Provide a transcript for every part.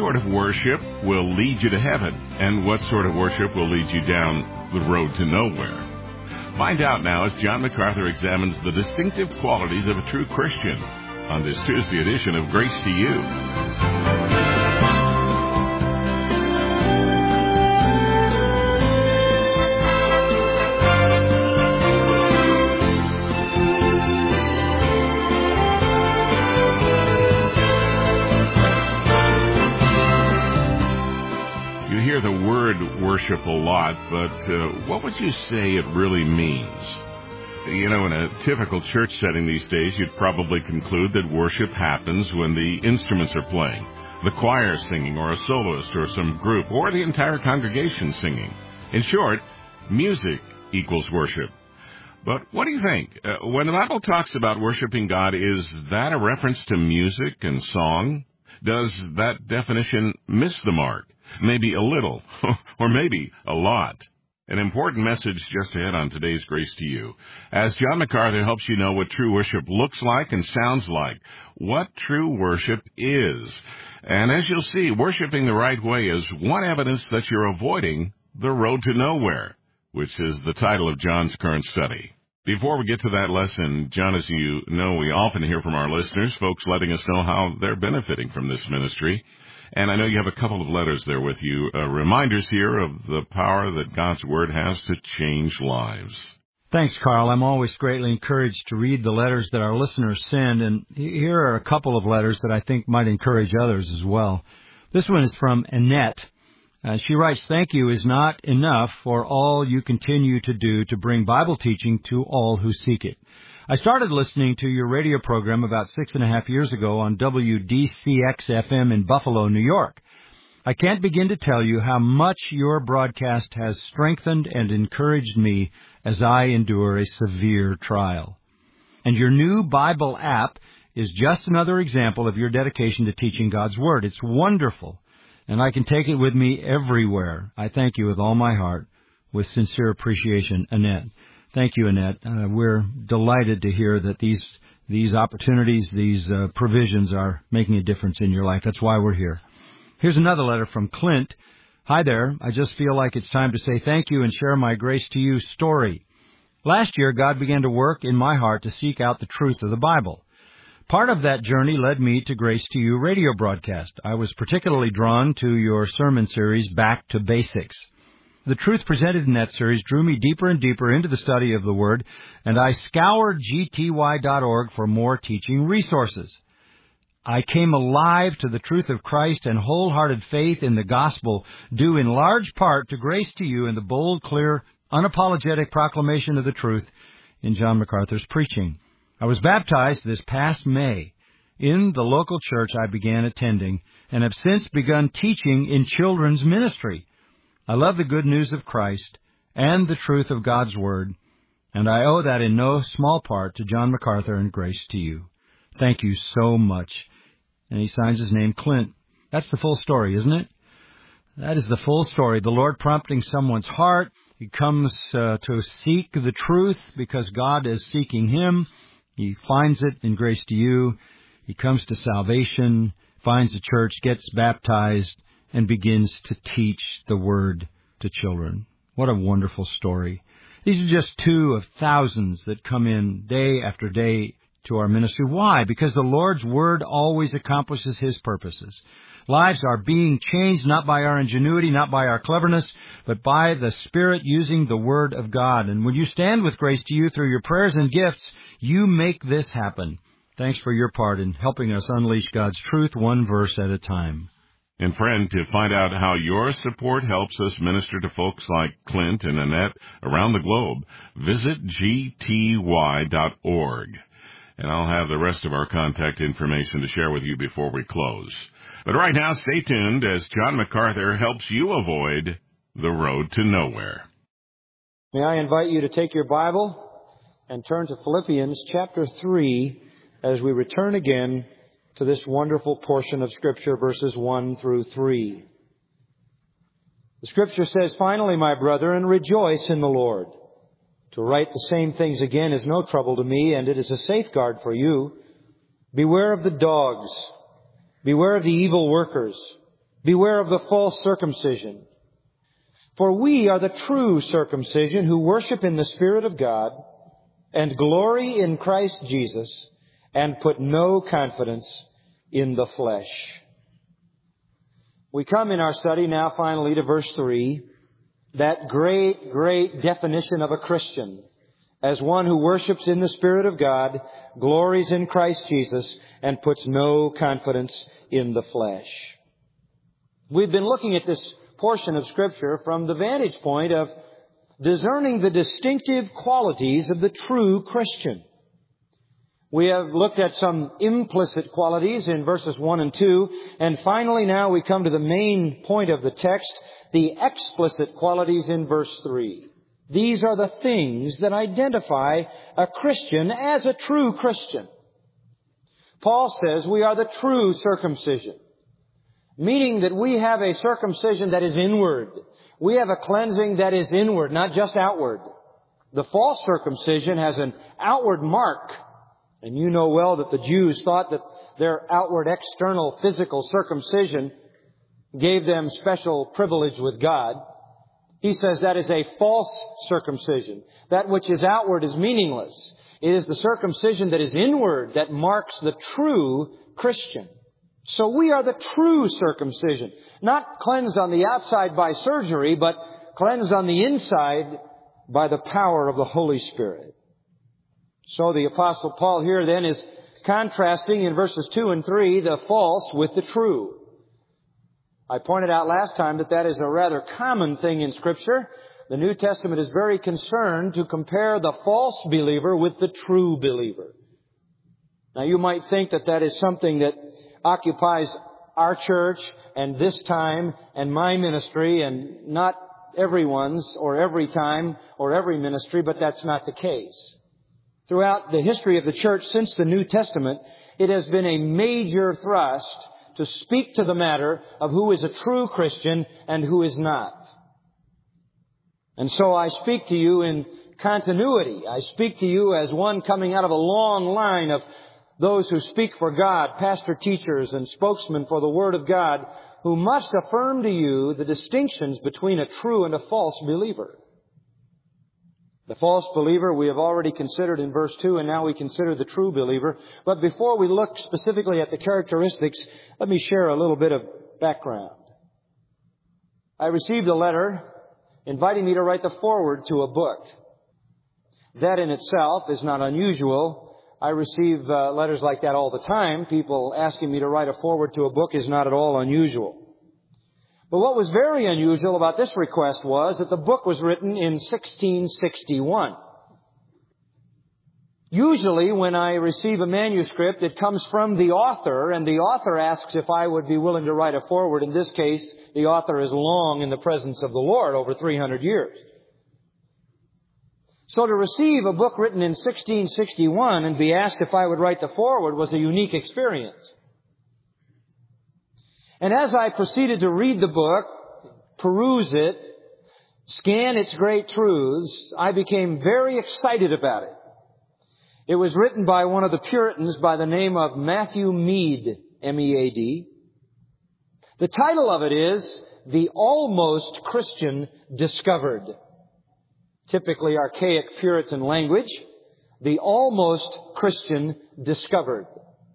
sort of worship will lead you to heaven, and what sort of worship will lead you down the road to nowhere? Find out now as John MacArthur examines the distinctive qualities of a true Christian on this Tuesday edition of Grace to You. You hear the word worship a lot, but what would you say it really means? You know, in a typical church setting these days, you'd probably conclude that worship happens when the instruments are playing, the choir singing, or a soloist, or some group, or the entire congregation singing. In short, music equals worship. But what do you think? When the Bible talks about worshiping God, is that a reference to music and song? Does that definition miss the mark? Maybe a little, or maybe a lot. An important message just ahead on today's Grace to You, as John MacArthur helps you know what true worship looks like and sounds like, what true worship is. And as you'll see, worshiping the right way is one evidence that you're avoiding the road to nowhere, which is the title of John's current study. Before we get to that lesson, John, as you know, we often hear from our listeners, folks letting us know how they're benefiting from this ministry. And I know you have a couple of letters there with you, reminders here of the power that God's Word has to change lives. Thanks, Carl. I'm always greatly encouraged to read the letters that our listeners send, and here are a couple of letters that I think might encourage others as well. This one is from Annette. She writes, "Thank you is not enough for all you continue to do to bring Bible teaching to all who seek it. I started listening to your radio program about 6.5 years ago on WDCX-FM in Buffalo, New York. I can't begin to tell you how much your broadcast has strengthened and encouraged me as I endure a severe trial. And your new Bible app is just another example of your dedication to teaching God's Word. It's wonderful, and I can take it with me everywhere. I thank you with all my heart. With sincere appreciation, Annette." Thank you, Annette. We're delighted to hear that these opportunities, these provisions are making a difference in your life. That's why we're here. Here's another letter from Clint. "Hi there. I just feel like it's time to say thank you and share my Grace to You story. Last year, God began to work in my heart to seek out the truth of the Bible. Part of that journey led me to Grace to You radio broadcast. I was particularly drawn to your sermon series, Back to Basics. The truth presented in that series drew me deeper and deeper into the study of the Word, and I scoured gty.org for more teaching resources. I came alive to the truth of Christ and wholehearted faith in the gospel, due in large part to Grace to You and the bold, clear, unapologetic proclamation of the truth in John MacArthur's preaching. I was baptized this past May in the local church I began attending, and have since begun teaching in children's ministry. I love the good news of Christ and the truth of God's Word, and I owe that in no small part to John MacArthur and Grace to You. Thank you so much." And he signs his name Clint. That's the full story, isn't it? That is the full story. The Lord prompting someone's heart. He comes to seek the truth because God is seeking him. He finds it in Grace to You. He comes to salvation, finds the church, gets baptized, and begins to teach the Word to children. What a wonderful story. These are just two of thousands that come in day after day to our ministry. Why? Because the Lord's Word always accomplishes His purposes. Lives are being changed not by our ingenuity, not by our cleverness, but by the Spirit using the Word of God. And when you stand with Grace to You through your prayers and gifts, you make this happen. Thanks for your part in helping us unleash God's truth one verse at a time. And friend, to find out how your support helps us minister to folks like Clint and Annette around the globe, visit gty.org. And I'll have the rest of our contact information to share with you before we close. But right now, stay tuned as John MacArthur helps you avoid the road to nowhere. May I invite you to take your Bible and turn to Philippians chapter 3 as we return again to this wonderful portion of Scripture, verses 1 through 3. The Scripture says, "Finally, my brethren, rejoice in the Lord. To write the same things again is no trouble to me, and it is a safeguard for you. Beware of the dogs. Beware of the evil workers. Beware of the false circumcision. For we are the true circumcision who worship in the Spirit of God and glory in Christ Jesus and put no confidence in the flesh. We come in our study now finally to verse 3, that great definition of a Christian as one who worships in the Spirit of God, glories in Christ Jesus, and puts no confidence in the flesh. We've been looking at this portion of Scripture from the vantage point of discerning the distinctive qualities of the true Christian. We have looked at some implicit qualities in verses 1 and 2, and finally now we come to the main point of the text, the explicit qualities in verse 3. These are the things that identify a Christian as a true Christian. Paul says we are the true circumcision, meaning that we have a circumcision that is inward. We have a cleansing that is inward, not just outward. The false circumcision has an outward mark. And you know well that the Jews thought that their outward, external, physical circumcision gave them special privilege with God. He says that is a false circumcision. That which is outward is meaningless. It is the circumcision that is inward that marks the true Christian. So we are the true circumcision. Not cleansed on the outside by surgery, but cleansed on the inside by the power of the Holy Spirit. So the Apostle Paul here then is contrasting in verses 2 and 3 the false with the true. I pointed out last time that is a rather common thing in Scripture. The New Testament is very concerned to compare the false believer with the true believer. Now you might think that is something that occupies our church and this time and my ministry and not everyone's or every time or every ministry, but that's not the case. Throughout the history of the church since the New Testament, it has been a major thrust to speak to the matter of who is a true Christian and who is not. And so I speak to you in continuity. I speak to you as one coming out of a long line of those who speak for God, pastor, teachers, and spokesmen for the Word of God, who must affirm to you the distinctions between a true and a false believer. The false believer we have already considered in verse 2, and now we consider the true believer. But before we look specifically at the characteristics, let me share a little bit of background. I received a letter inviting me to write the foreword to a book. That in itself is not unusual. I receive letters like that all the time. People asking me to write a foreword to a book is not at all unusual. But what was very unusual about this request was that the book was written in 1661. Usually when I receive a manuscript, it comes from the author, and the author asks if I would be willing to write a foreword. In this case, the author is long in the presence of the Lord, over 300 years. So to receive a book written in 1661 and be asked if I would write the foreword was a unique experience. And as I proceeded to read the book, peruse it, scan its great truths, I became very excited about it. It was written by one of the Puritans by the name of Matthew Mead, M-E-A-D. The title of it is The Almost Christian Discovered. Typically archaic Puritan language. The Almost Christian Discovered.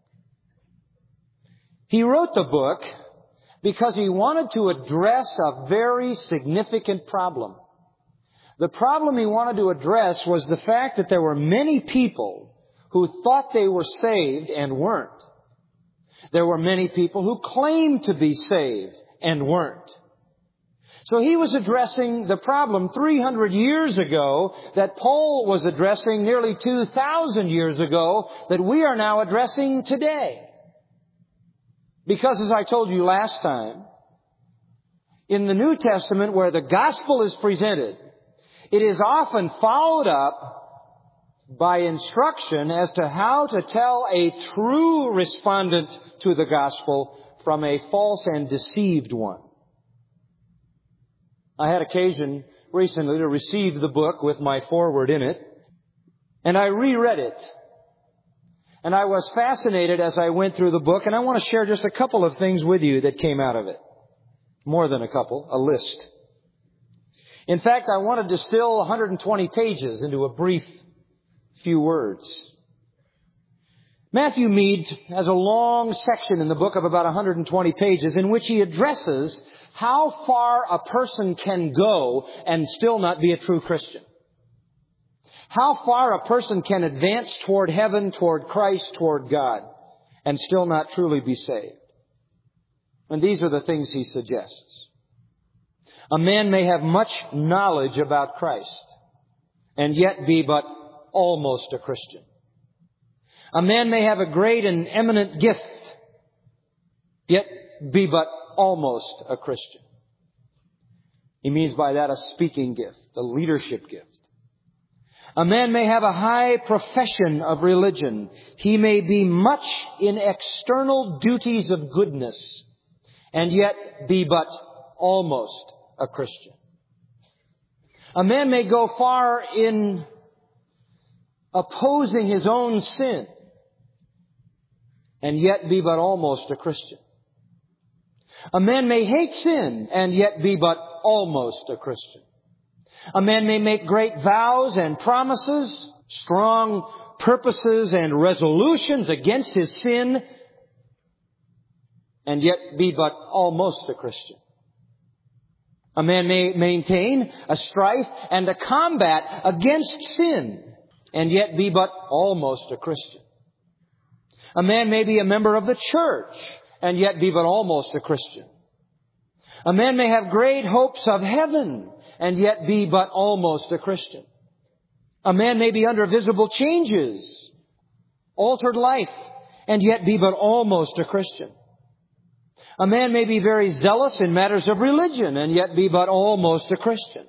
He wrote the book because he wanted to address a very significant problem. The problem he wanted to address was the fact that there were many people who thought they were saved and weren't. There were many people who claimed to be saved and weren't. So he was addressing the problem 300 years ago that Paul was addressing nearly 2,000 years ago that we are now addressing today. Because as I told you last time, in the New Testament where the gospel is presented, it is often followed up by instruction as to how to tell a true respondent to the gospel from a false and deceived one. I had occasion recently to receive the book with my foreword in it, and I reread it. And I was fascinated as I went through the book, and I want to share just a couple of things with you that came out of it. More than a couple, a list. In fact, I want to distill 120 pages into a brief few words. Matthew Mead has a long section in the book of about 120 pages in which he addresses how far a person can go and still not be a true Christian. How far a person can advance toward heaven, toward Christ, toward God, and still not truly be saved. And these are the things he suggests. A man may have much knowledge about Christ and yet be but almost a Christian. A man may have a great and eminent gift, yet be but almost a Christian. He means by that a speaking gift, a leadership gift. A man may have a high profession of religion. He may be much in external duties of goodness, and yet be but almost a Christian. A man may go far in opposing his own sin, and yet be but almost a Christian. A man may hate sin, and yet be but almost a Christian. A man may make great vows and promises, strong purposes and resolutions against his sin, and yet be but almost a Christian. A man may maintain a strife and a combat against sin, and yet be but almost a Christian. A man may be a member of the church, and yet be but almost a Christian. A man may have great hopes of heaven, and yet be but almost a Christian. A man may be under visible changes, altered life, and yet be but almost a Christian. A man may be very zealous in matters of religion, and yet be but almost a Christian.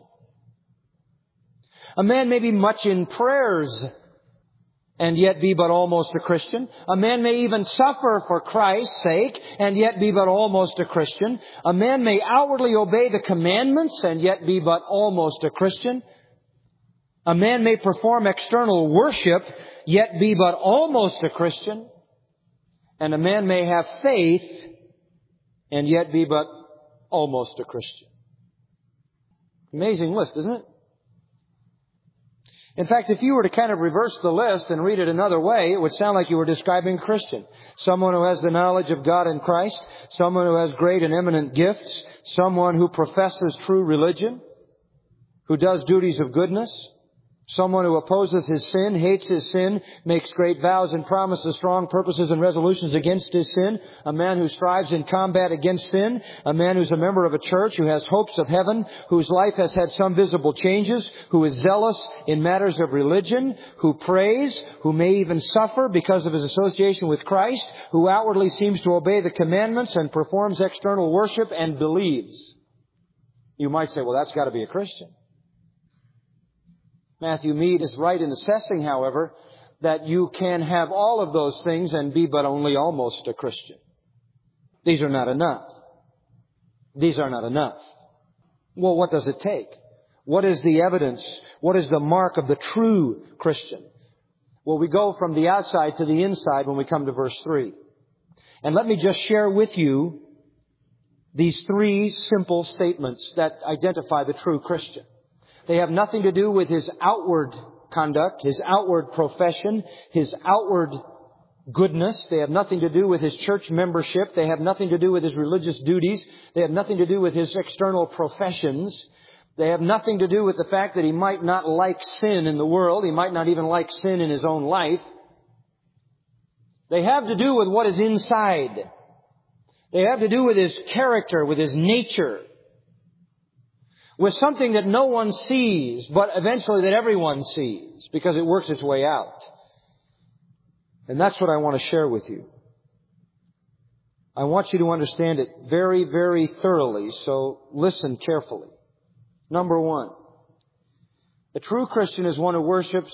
A man may be much in prayers, and yet be but almost a Christian. A man may even suffer for Christ's sake, and yet be but almost a Christian. A man may outwardly obey the commandments, and yet be but almost a Christian. A man may perform external worship, yet be but almost a Christian. And a man may have faith, and yet be but almost a Christian. Amazing list, isn't it? In fact, if you were to kind of reverse the list and read it another way, it would sound like you were describing a Christian. Someone who has the knowledge of God and Christ, someone who has great and eminent gifts, someone who professes true religion, who does duties of goodness, someone who opposes his sin, hates his sin, makes great vows and promises, strong purposes and resolutions against his sin, a man who strives in combat against sin, a man who's a member of a church, who has hopes of heaven, whose life has had some visible changes, who is zealous in matters of religion, who prays, who may even suffer because of his association with Christ, who outwardly seems to obey the commandments and performs external worship and believes. You might say, well, that's got to be a Christian. Matthew Mead is right in assessing, however, that you can have all of those things and be but only almost a Christian. These are not enough. These are not enough. Well, what does it take? What is the evidence? What is the mark of the true Christian? Well, we go from the outside to the inside when we come to verse 3. And let me just share with you these three simple statements that identify the true Christian. They have nothing to do with his outward conduct, his outward profession, his outward goodness. They have nothing to do with his church membership. They have nothing to do with his religious duties. They have nothing to do with his external professions. They have nothing to do with the fact that he might not like sin in the world. He might not even like sin in his own life. They have to do with what is inside. They have to do with his character, with his nature, with something that no one sees, but eventually that everyone sees, because it works its way out. And that's what I want to share with you. I want you to understand it very, very thoroughly, so listen carefully. Number one, a true Christian is one who worships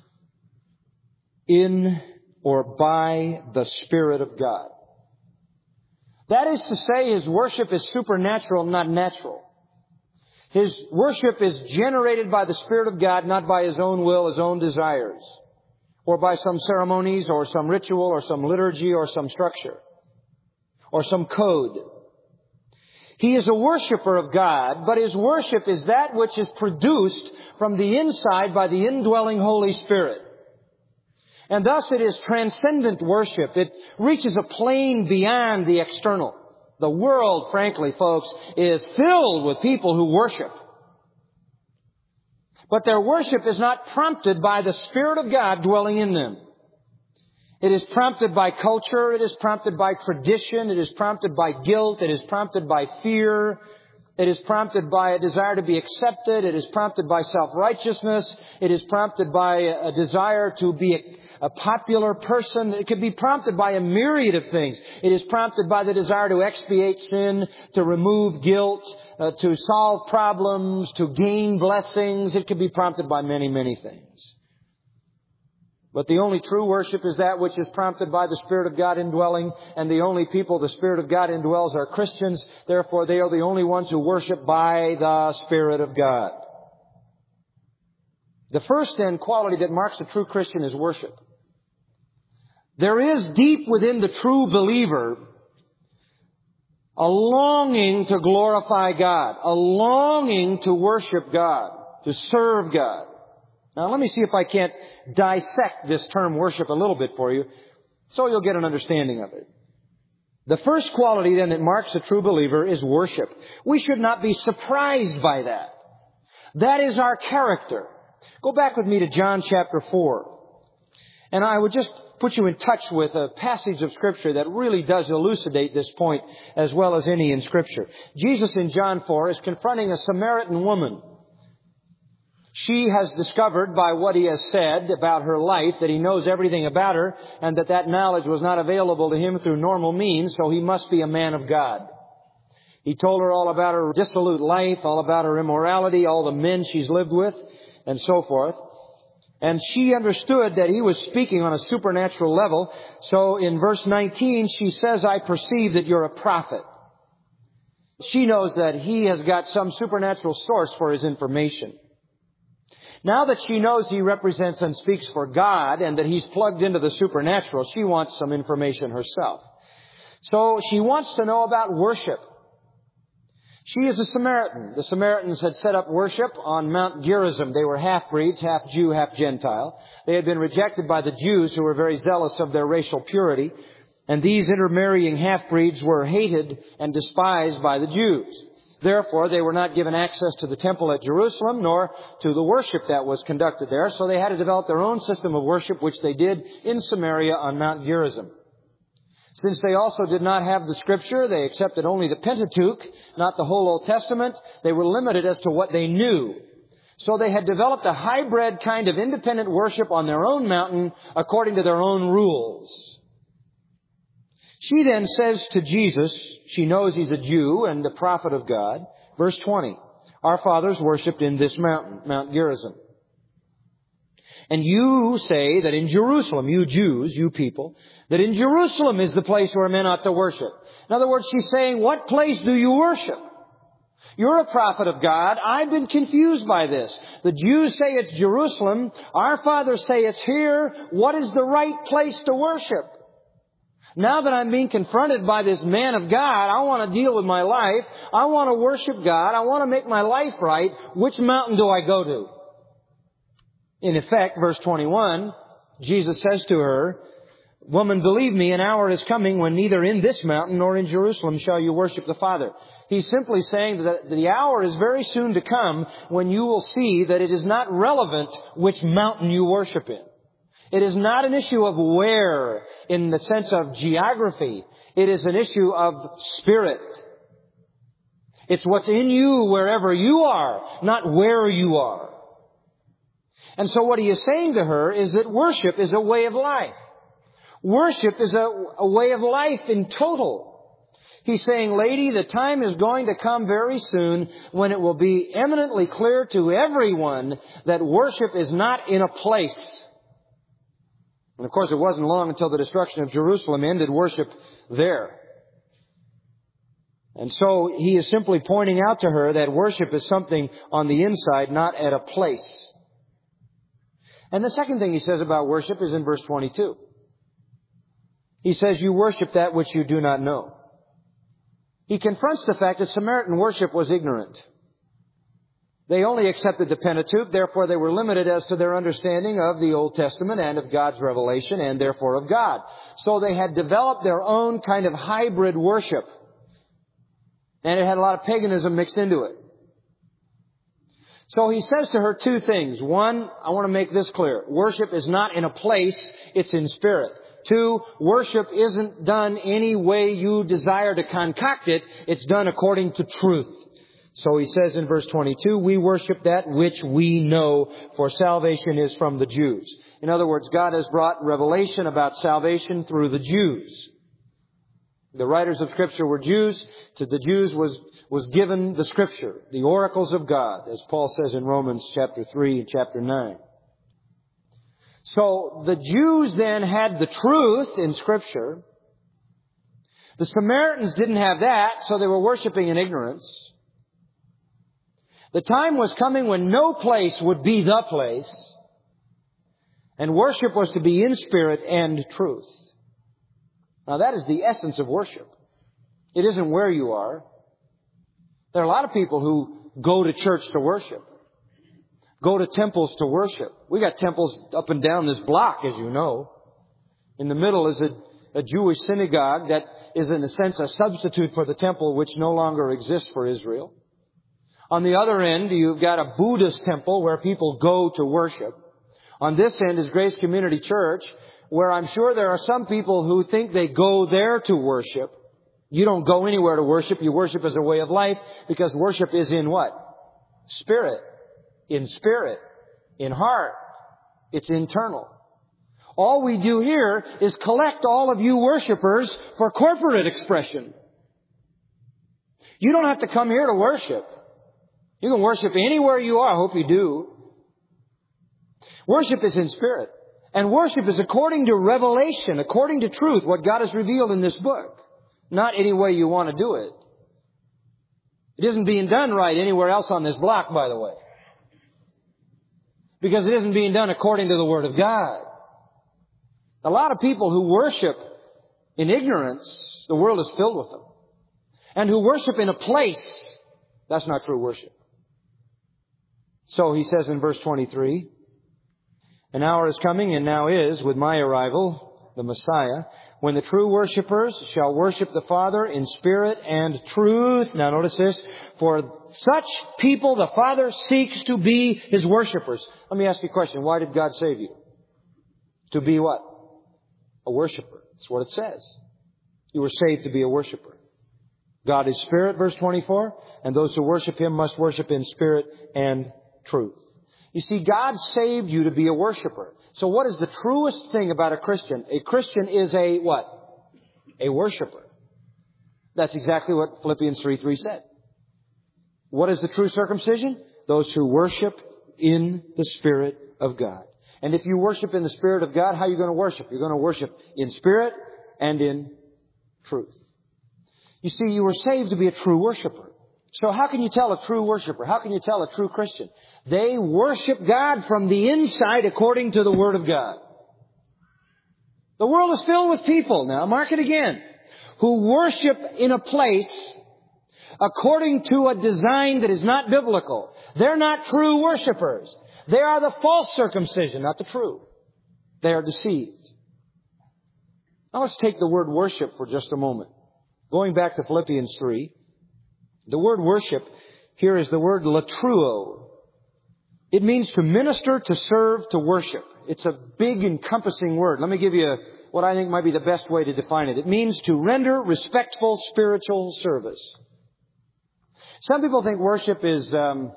in or by the Spirit of God. That is to say, his worship is supernatural, not natural. His worship is generated by the Spirit of God, not by his own will, his own desires, or by some ceremonies, or some ritual, or some liturgy, or some structure, or some code. He is a worshiper of God, but his worship is that which is produced from the inside by the indwelling Holy Spirit. And thus it is transcendent worship. It reaches a plane beyond the external. The world, frankly, folks, is filled with people who worship. But their worship is not prompted by the Spirit of God dwelling in them. It is prompted by culture. It is prompted by tradition. It is prompted by guilt. It is prompted by fear. It is prompted by a desire to be accepted. It is prompted by self-righteousness. It is prompted by a desire to be a popular person. It could be prompted by a myriad of things. It is prompted by the desire to expiate sin, to remove guilt, to solve problems, to gain blessings. It could be prompted by many, many things. But the only true worship is that which is prompted by the Spirit of God indwelling, and the only people the Spirit of God indwells are Christians. Therefore, they are the only ones who worship by the Spirit of God. The first, then, quality that marks a true Christian is worship. There is deep within the true believer a longing to glorify God, a longing to worship God, to serve God. Now, let me see if I can't dissect this term worship a little bit for you, so you'll get an understanding of it. The first quality, then, that marks a true believer is worship. We should not be surprised by that. That is our character. Go back with me to John chapter 4. And I would just put you in touch with a passage of Scripture that really does elucidate this point as well as any in Scripture. Jesus in John 4 is confronting a Samaritan woman. She has discovered by what he has said about her life that he knows everything about her, and that knowledge was not available to him through normal means, so he must be a man of God. He told her all about her dissolute life, all about her immorality, all the men she's lived with, and so forth. And she understood that he was speaking on a supernatural level. So in verse 19, she says, I perceive that you're a prophet. She knows that he has got some supernatural source for his information. Now that she knows he represents and speaks for God and that he's plugged into the supernatural, she wants some information herself. So she wants to know about worship. She is a Samaritan. The Samaritans had set up worship on Mount Gerizim. They were half-breeds, half Jew, half Gentile. They had been rejected by the Jews, who were very zealous of their racial purity. And these intermarrying half-breeds were hated and despised by the Jews. Therefore, they were not given access to the temple at Jerusalem, nor to the worship that was conducted there. So they had to develop their own system of worship, which they did in Samaria on Mount Gerizim. Since they also did not have the Scripture, they accepted only the Pentateuch, not the whole Old Testament. They were limited as to what they knew. So they had developed a hybrid kind of independent worship on their own mountain according to their own rules. She then says to Jesus, she knows he's a Jew and a prophet of God, verse 20, our fathers worshipped in this mountain, Mount Gerizim. And you say that in Jerusalem, you Jews, you people, that in Jerusalem is the place where men ought to worship. In other words, she's saying, what place do you worship? You're a prophet of God. I've been confused by this. The Jews say it's Jerusalem. Our fathers say it's here. What is the right place to worship? Now that I'm being confronted by this man of God, I want to deal with my life. I want to worship God. I want to make my life right. Which mountain do I go to? In effect, verse 21, Jesus says to her, woman, believe me, an hour is coming when neither in this mountain nor in Jerusalem shall you worship the Father. He's simply saying that the hour is very soon to come when you will see that it is not relevant which mountain you worship in. It is not an issue of where in the sense of geography. It is an issue of spirit. It's what's in you wherever you are, not where you are. And so what he is saying to her is that worship is a way of life. Worship is a way of life in total. He's saying, lady, the time is going to come very soon when it will be eminently clear to everyone that worship is not in a place. And of course, it wasn't long until the destruction of Jerusalem ended worship there. And so he is simply pointing out to her that worship is something on the inside, not at a place. And the second thing he says about worship is in verse 22. He says, you worship that which you do not know. He confronts the fact that Samaritan worship was ignorant. They only accepted the Pentateuch, therefore they were limited as to their understanding of the Old Testament and of God's revelation and therefore of God. So they had developed their own kind of hybrid worship. And it had a lot of paganism mixed into it. So he says to her two things. One, I want to make this clear. Worship is not in a place, it's in spirit. Two, worship isn't done any way you desire to concoct it. It's done according to truth. So he says in verse 22, we worship that which we know, for salvation is from the Jews. In other words, God has brought revelation about salvation through the Jews. The writers of Scripture were Jews. To the Jews was given the Scripture, the oracles of God, as Paul says in Romans chapter 3 and chapter 9. So the Jews then had the truth in Scripture. The Samaritans didn't have that, so they were worshiping in ignorance. The time was coming when no place would be the place, and worship was to be in spirit and truth. Now that is the essence of worship. It isn't where you are. There are a lot of people who go to church to worship, go to temples to worship. We got temples up and down this block, as you know. In the middle is a Jewish synagogue that is in a sense a substitute for the temple which no longer exists for Israel. On the other end, you've got a Buddhist temple where people go to worship. On this end is Grace Community Church, where I'm sure there are some people who think they go there to worship. You don't go anywhere to worship. You worship as a way of life, because worship is in what? Spirit. In spirit. In heart. It's internal. All we do here is collect all of you worshipers for corporate expression. You don't have to come here to worship. You can worship anywhere you are. I hope you do. Worship is in spirit. And worship is according to revelation, according to truth, what God has revealed in this book. Not any way you want to do it. It isn't being done right anywhere else on this block, by the way. Because it isn't being done according to the Word of God. A lot of people who worship in ignorance, the world is filled with them. And who worship in a place, that's not true worship. So he says in verse 23, an hour is coming and now is, with my arrival, the Messiah, when the true worshipers shall worship the Father in spirit and truth. Now notice this, for such people the Father seeks to be His worshipers. Let me ask you a question. Why did God save you? To be what? A worshiper. That's what it says. You were saved to be a worshiper. God is spirit, verse 24, and those who worship Him must worship in spirit and truth. You see, God saved you to be a worshiper. So what is the truest thing about a Christian? A Christian is a what? A worshiper. That's exactly what Philippians 3:3 said. What is the true circumcision? Those who worship in the Spirit of God. And if you worship in the Spirit of God, how are you going to worship? You're going to worship in spirit and in truth. You see, you were saved to be a true worshiper. So how can you tell a true worshiper? How can you tell a true Christian? They worship God from the inside according to the Word of God. The world is filled with people, now mark it again, who worship in a place according to a design that is not biblical. They're not true worshipers. They are the false circumcision, not the true. They are deceived. Now let's take the word worship for just a moment. Going back to Philippians 3, the word worship here is the word latruo. It means to minister, to serve, to worship. It's a big encompassing word. Let me give you what I think might be the best way to define it. It means to render respectful spiritual service. Some people think worship is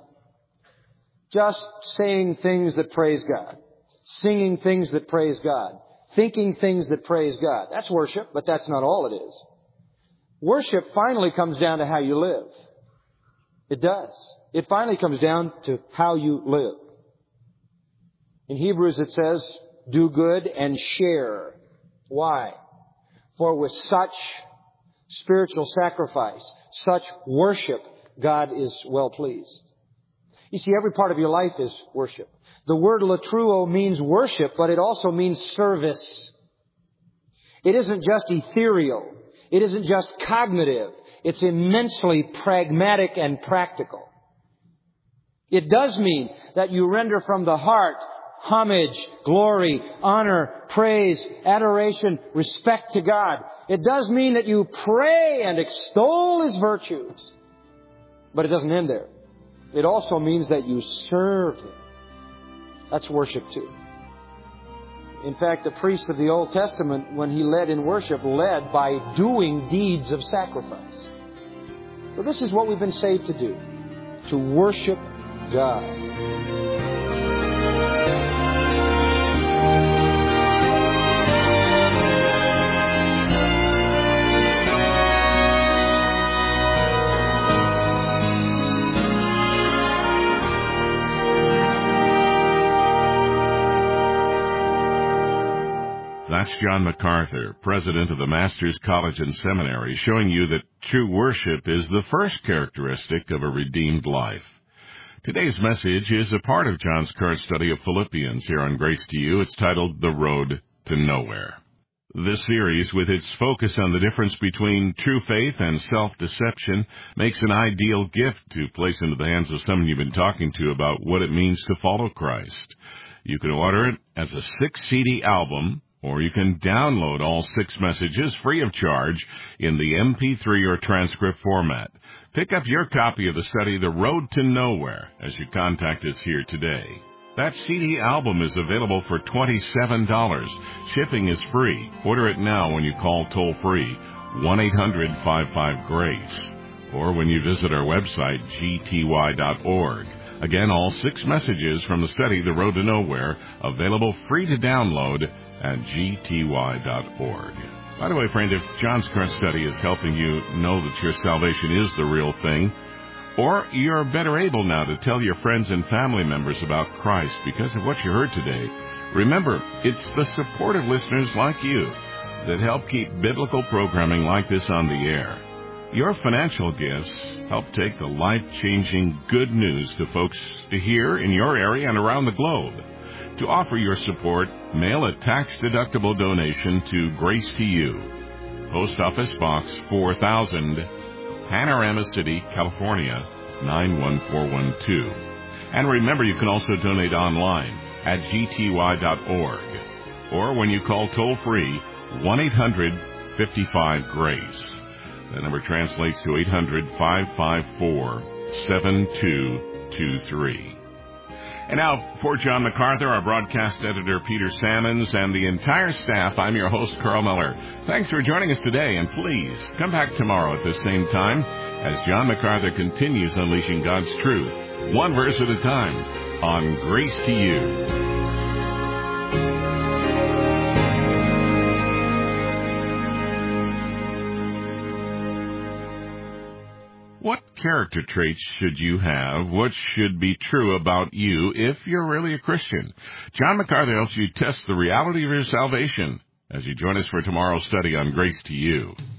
just saying things that praise God, singing things that praise God, thinking things that praise God. That's worship, but that's not all it is. Worship finally comes down to how you live. It does. It finally comes down to how you live. In Hebrews it says, do good and share. Why? For with such spiritual sacrifice, such worship, God is well pleased. You see, every part of your life is worship. The word latruo means worship, but it also means service. It isn't just ethereal. It isn't just cognitive. it's immensely pragmatic and practical. It does mean that you render from the heart homage, glory, honor, praise, adoration, respect to God. It does mean that you pray and extol His virtues. But it doesn't end there. It also means that you serve Him. That's worship too. In fact, the priest of the Old Testament, when he led in worship, led by doing deeds of sacrifice. So this is what we've been saved to do, to worship God. That's John MacArthur, president of the Masters College and Seminary, showing you that true worship is the first characteristic of a redeemed life. Today's message is a part of John's current study of Philippians here on Grace to You. It's titled The Road to Nowhere. This series, with its focus on the difference between true faith and self-deception, makes an ideal gift to place into the hands of someone you've been talking to about what it means to follow Christ. You can order it as a 6-CD album, or you can download all 6 messages free of charge in the MP3 or transcript format. Pick up your copy of the study, The Road to Nowhere, as you contact us here today. That CD album is available for $27. Shipping is free. Order it now when you call toll-free 1-800-55-GRACE, or when you visit our website, gty.org. Again, all 6 messages from the study, The Road to Nowhere, available free to download at gty.org. By the way, friend, if John's current study is helping you know that your salvation is the real thing, or you're better able now to tell your friends and family members about Christ because of what you heard today, remember, it's the supportive listeners like you that help keep biblical programming like this on the air. Your financial gifts help take the life-changing good news to folks to hear in your area and around the globe. To offer your support, mail a tax-deductible donation to Grace to You, Post Office Box 4000, Panorama City, California, 91412. And remember, you can also donate online at gty.org, or when you call toll-free 1-800-55-GRACE. The number translates to 800-554-7223. And now, for John MacArthur, our broadcast editor, Peter Sammons, and the entire staff, I'm your host, Carl Miller. Thanks for joining us today, and please come back tomorrow at the same time as John MacArthur continues unleashing God's truth, one verse at a time, on Grace to You. What character traits should you have? What should be true about you if you're really a Christian? John MacArthur helps you test the reality of your salvation as you join us for tomorrow's study on Grace to You.